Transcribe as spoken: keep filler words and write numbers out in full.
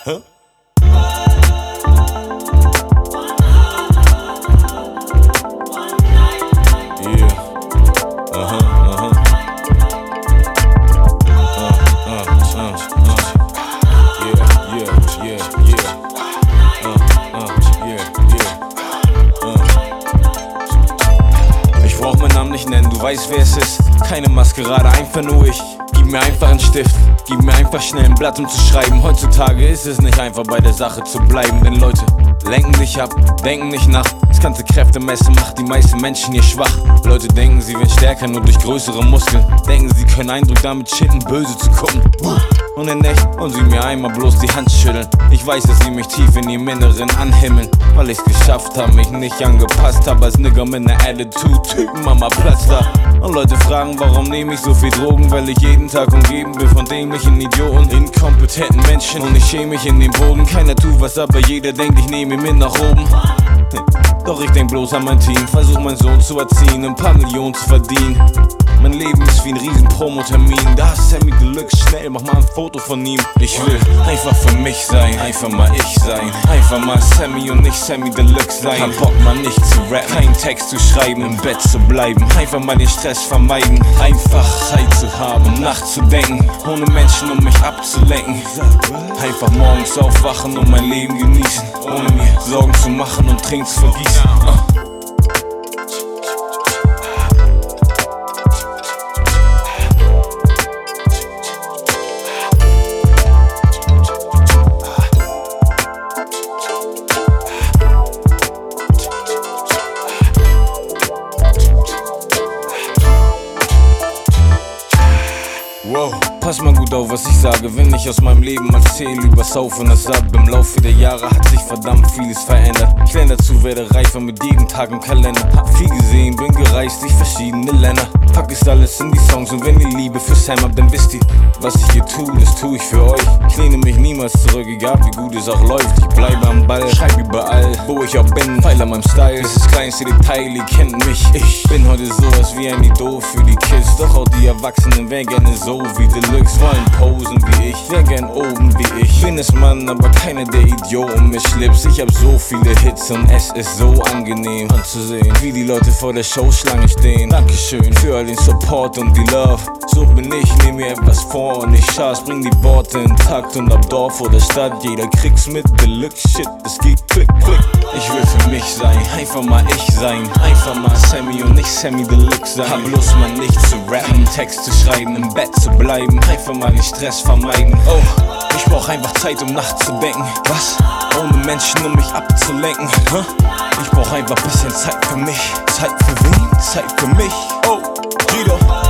Huh? Yeah. Uh-huh, uh-huh. Uh, uh, uh, uh. Yeah, yeah, yeah, yeah. Uh, uh, yeah, yeah. Uh. Ich brauch meinen Namen nicht nennen, du weißt wer es ist. Keine Maskerade, einfach nur ich. Gib mir einfach einen Stift, gib mir einfach schnell ein Blatt, um zu schreiben. Heutzutage ist es nicht einfach bei der Sache zu bleiben, denn Leute lenken dich ab, denken nicht nach. Das ganze Kräftemessen macht die meisten Menschen hier schwach. Leute denken, sie werden stärker nur durch größere Muskeln. Denken, sie können Eindruck damit schinden, böse zu gucken. Und in echt und sie mir einmal bloß die Hand schütteln. Ich weiß, dass sie mich tief in ihrem Inneren anhimmeln, weil ich's geschafft hab, mich nicht angepasst hab. Als Nigger mit ner Attitude, Typen, Mama Platz da. Und Leute fragen, warum nehm ich so viel Drogen? Weil ich jeden Tag umgeben bin von dämlichen Idioten, inkompetenten Menschen. Und ich schäme mich in den Boden. Keiner tut was, aber jeder denkt, ich nehme ihn mit nach oben. Doch ich denk bloß an mein Team, versuch meinen Sohn zu erziehen, ein paar Millionen zu verdienen. Mein Leben ist wie ein riesen Promotermin. Da ist Sammy Deluxe, schnell, mach mal ein Foto von ihm. Ich will einfach für mich sein, einfach mal ich sein. Einfach mal Sammy und nicht Sammy Deluxe sein. Hab Bock mal nicht zu rappen, keinen Text zu schreiben, im Bett zu bleiben. Einfach mal den Stress vermeiden, einfach Zeit zu haben, nachzudenken, ohne Menschen um mich abzulenken. Einfach morgens aufwachen und mein Leben genießen, ohne mir Sorgen zu machen und Trinken zu vergießen. uh. Wow, pass mal gut auf, was ich sage, wenn ich aus meinem Leben erzähle, übers Auf und das Ab. Im Laufe der Jahre hat sich verdammt vieles verändert. Ich lerne dazu, werde reifer mit jedem Tag im Kalender. Hab viel gesehen, bin gereist durch verschiedene Länder. Pack es alles in die Songs und wenn ihr Liebe für Sam habt, dann wisst ihr, was ich hier tue, das tue ich für euch. Ich lehne mich niemals zurück, egal wie gut es auch läuft. Ich bleibe am Ball, schreib überall, wo ich auch bin, feil an meinem Style. Das ist das kleinste Detail, ihr kennt mich. Ich bin heute sowas wie ein Idol für die Kids. Doch auch die Erwachsenen wären gerne so wie Deluxe, wollen posen wie ich, wär gern oben wie ich. Bin es Mann, aber keiner der Idioten mit Schlips. Ich hab so viele Hits und es ist so angenehm anzusehen, wie die Leute vor der Showschlange stehen. Dankeschön für all den Support und die Love. So bin ich, nehm mir etwas vor und ich schaff's, bring die Worte in Takt. Und ab Dorf oder Stadt, jeder kriegt's mit. Deluxe Shit, es geht klick, klick. Ich will für mich sein, einfach mal ich sein. Einfach mal Sammy und nicht Sammy Deluxe sein. Hab Lust mal nicht zu rappen, Text zu schreiben, im Bett zu bleiben. Einfach mal den Stress vermeiden. Oh, ich brauch einfach Zeit, um nachzudenken. Was? Ohne Menschen, um mich abzulenken. Huh? Ich brauch einfach bisschen Zeit für mich. Zeit für wen? Zeit für mich. Oh, Guido.